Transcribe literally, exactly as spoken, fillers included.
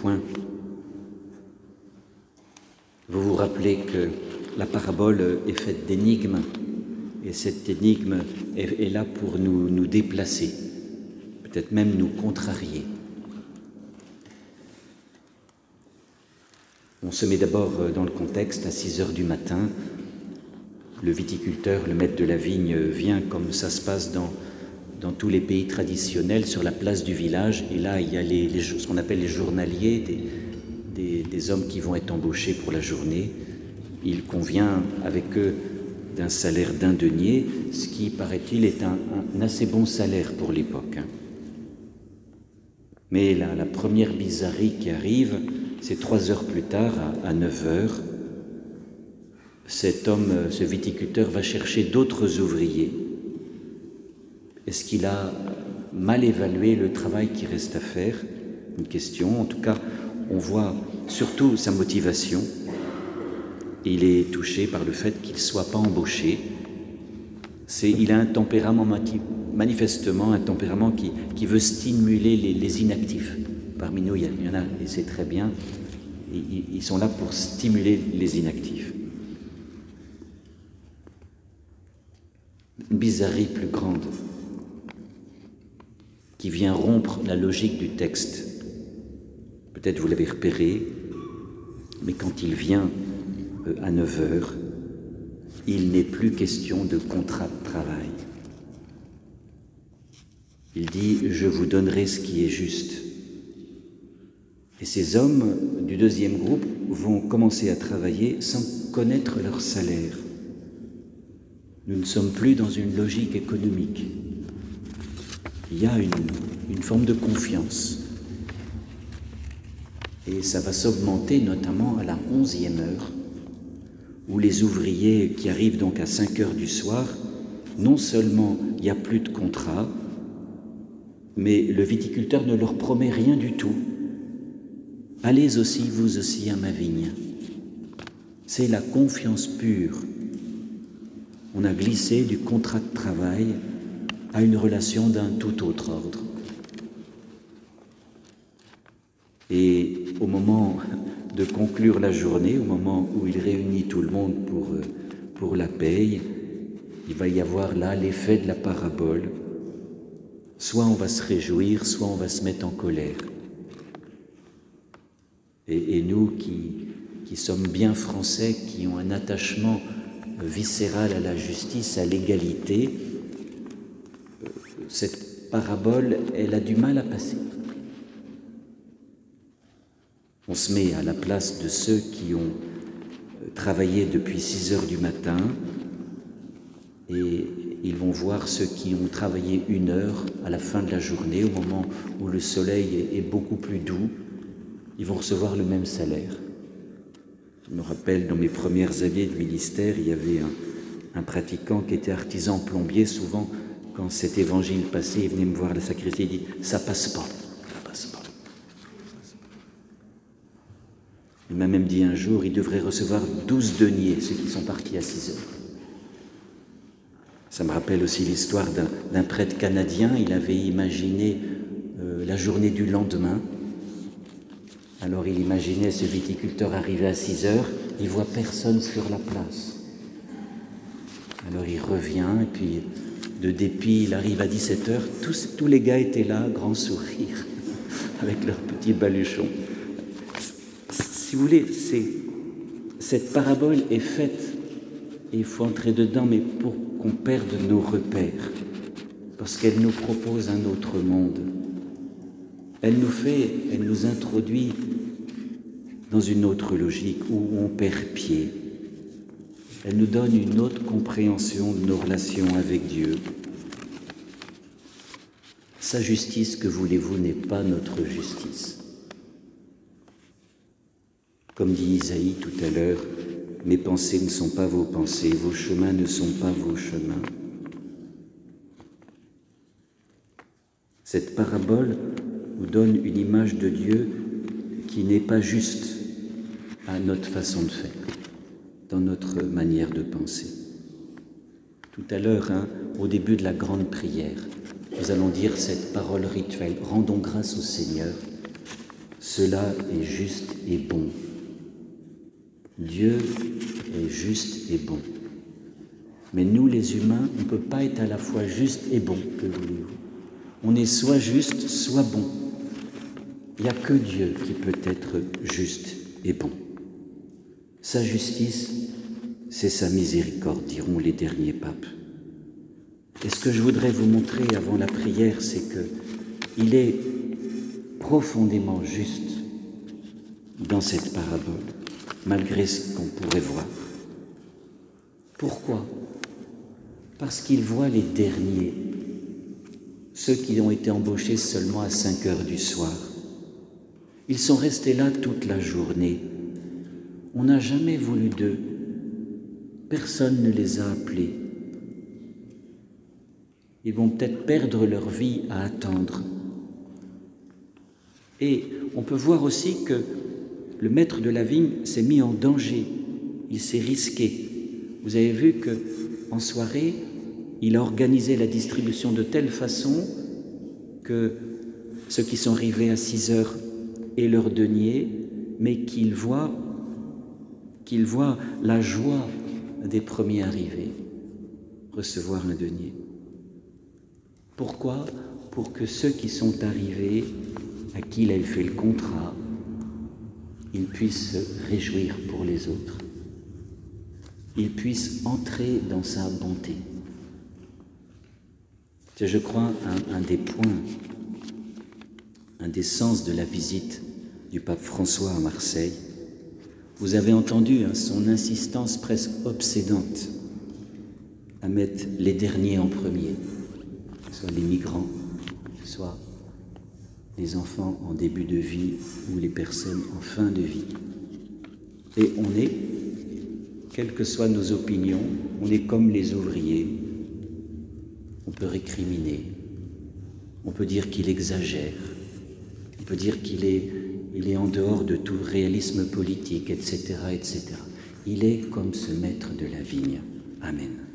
point. Vous vous rappelez que la parabole est faite d'énigmes, et cette énigme est, est là pour nous, nous déplacer, peut-être même nous contrarier. On se met d'abord dans le contexte, à six heures du matin, le viticulteur, le maître de la vigne, vient comme ça se passe dans, dans tous les pays traditionnels, sur la place du village, et là il y a les, les, ce qu'on appelle les journaliers, des, des, des hommes qui vont être embauchés pour la journée. Il convient avec eux d'un salaire d'un denier, ce qui, paraît-il, est un, un assez bon salaire pour l'époque. Mais là, la première bizarrerie qui arrive, c'est trois heures plus tard, à, à neuf heures, cet homme, ce viticulteur, va chercher d'autres ouvriers. Est-ce qu'il a mal évalué le travail qui reste à faire? Une question. En tout cas, on voit surtout sa motivation. Il est touché par le fait qu'il ne soit pas embauché. C'est, il a un tempérament, manifestement, un tempérament qui, qui veut stimuler les, les inactifs. Parmi nous, il y, a, il y en a, et c'est très bien, ils, ils sont là pour stimuler les inactifs. Une bizarrerie plus grande qui vient rompre la logique du texte. Peut-être vous l'avez repéré, mais quand il vient à neuf heures, il n'est plus question de contrat de travail. Il dit « Je vous donnerai ce qui est juste ». Et ces hommes du deuxième groupe vont commencer à travailler sans connaître leur salaire. Nous ne sommes plus dans une logique économique. Il y a une, une forme de confiance. Et ça va s'augmenter notamment à la onzième heure, où les ouvriers qui arrivent donc à cinq heures du soir, non seulement il n'y a plus de contrat, mais le viticulteur ne leur promet rien du tout. Allez aussi, vous aussi, à ma vigne. C'est la confiance pure. On a glissé du contrat de travail à une relation d'un tout autre ordre. Et au moment de conclure la journée, au moment où il réunit tout le monde pour, pour la paye, il va y avoir là l'effet de la parabole. Soit on va se réjouir, soit on va se mettre en colère. Et, et nous qui, qui sommes bien français, qui ont un attachement viscéral à la justice, à l'égalité, cette parabole, elle a du mal à passer. On se met à la place de ceux qui ont travaillé depuis six heures du matin et ils vont voir ceux qui ont travaillé une heure à la fin de la journée, au moment où le soleil est beaucoup plus doux, ils vont recevoir le même salaire. Je me rappelle, dans mes premières années de ministère, il y avait un, un pratiquant qui était artisan plombier. Souvent, quand cet évangile passait, il venait me voir à la sacristie, il dit « ça passe pas, ça passe pas ». Il m'a même dit un jour, il devrait recevoir douze deniers, ceux qui sont partis à six heures. Ça me rappelle aussi l'histoire d'un, d'un prêtre canadien. Il avait imaginé euh, la journée du lendemain. Alors il imaginait ce viticulteur arriver à six heures, il voit personne sur la place. Alors il revient, et puis de dépit, il arrive à dix-sept heures, tous, tous les gars étaient là, grand sourire, avec leurs petits baluchons. Si vous voulez, c'est, cette parabole est faite, et il faut entrer dedans, mais pour qu'on perde nos repères, parce qu'elle nous propose un autre monde. Elle nous fait, elle nous introduit dans une autre logique où on perd pied. Elle nous donne une autre compréhension de nos relations avec Dieu. Sa justice, que voulez-vous, n'est pas notre justice. Comme dit Isaïe tout à l'heure, « Mes pensées ne sont pas vos pensées, vos chemins ne sont pas vos chemins. » Cette parabole nous donne une image de Dieu qui n'est pas juste à notre façon de faire, dans notre manière de penser. Tout à l'heure, hein, au début de la grande prière, nous allons dire cette parole rituelle. Rendons grâce au Seigneur, cela est juste et bon. Dieu est juste et bon. Mais nous, les humains, on ne peut pas être à la fois juste et bon, que voulez-vous? On est soit juste, soit bon. Il n'y a que Dieu qui peut être juste et bon. Sa justice, c'est sa miséricorde, diront les derniers papes. Et ce que je voudrais vous montrer avant la prière, c'est qu'il est profondément juste dans cette parabole, malgré ce qu'on pourrait voir. Pourquoi? Parce qu'il voit les derniers, ceux qui ont été embauchés seulement à cinq heures du soir. Ils sont restés là toute la journée. On n'a jamais voulu d'eux. Personne ne les a appelés. Ils vont peut-être perdre leur vie à attendre. Et on peut voir aussi que le maître de la vigne s'est mis en danger. Il s'est risqué. Vous avez vu qu'en soirée, il a organisé la distribution de telle façon que ceux qui sont arrivés à six heures aient leur denier, mais qu'ils voient, qu'ils voient la joie des premiers arrivés recevoir un denier. Pourquoi? Pour que ceux qui sont arrivés, à qui il a fait le contrat, ils puissent se réjouir pour les autres. Ils puissent entrer dans sa bonté. C'est, je crois, un, un des points, un des sens de la visite du pape François à Marseille. Vous avez entendu hein, son insistance presque obsédante à mettre les derniers en premier, soit les migrants, soit les enfants en début de vie ou les personnes en fin de vie. Et on est, quelles que soient nos opinions, on est comme les ouvriers. On peut récriminer, on peut dire qu'il exagère, on peut dire qu'il est, il est en dehors de tout réalisme politique, et cetera, et cetera. Il est comme ce maître de la vigne. Amen.